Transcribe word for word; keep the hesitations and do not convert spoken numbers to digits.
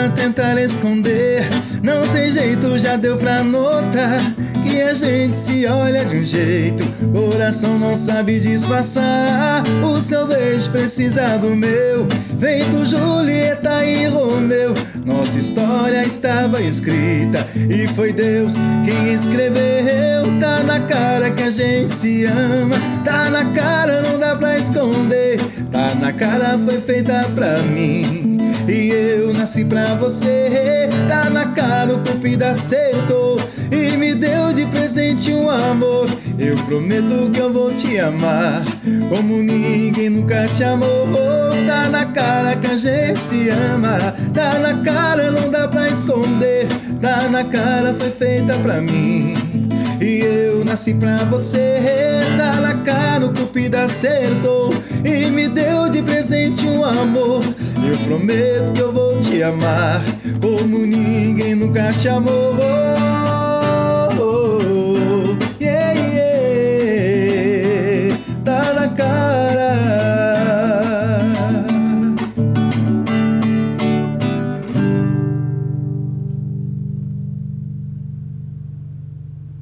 pra tentar esconder. Não tem jeito, já deu pra notar que a gente se olha de um jeito, coração não sabe disfarçar. O seu beijo precisa do meu, feito Julieta e Romeu. Nossa história estava escrita e foi Deus quem escreveu. Tá na cara que a gente se ama, tá na cara, não dá pra esconder. Tá na cara, foi feita pra mim e eu nasci pra você. Tá na cara, o Cupido acertou e me deu de presente um amor. Eu prometo que eu vou te amar como ninguém nunca te amou. Tá na cara que a gente se ama, tá na cara, não dá pra esconder. Tá na cara, foi feita pra mim e eu nasci pra você. Tá na cara, o Cupido acertou e me deu de presente um amor. Eu prometo que eu vou te amar como ninguém nunca te amou.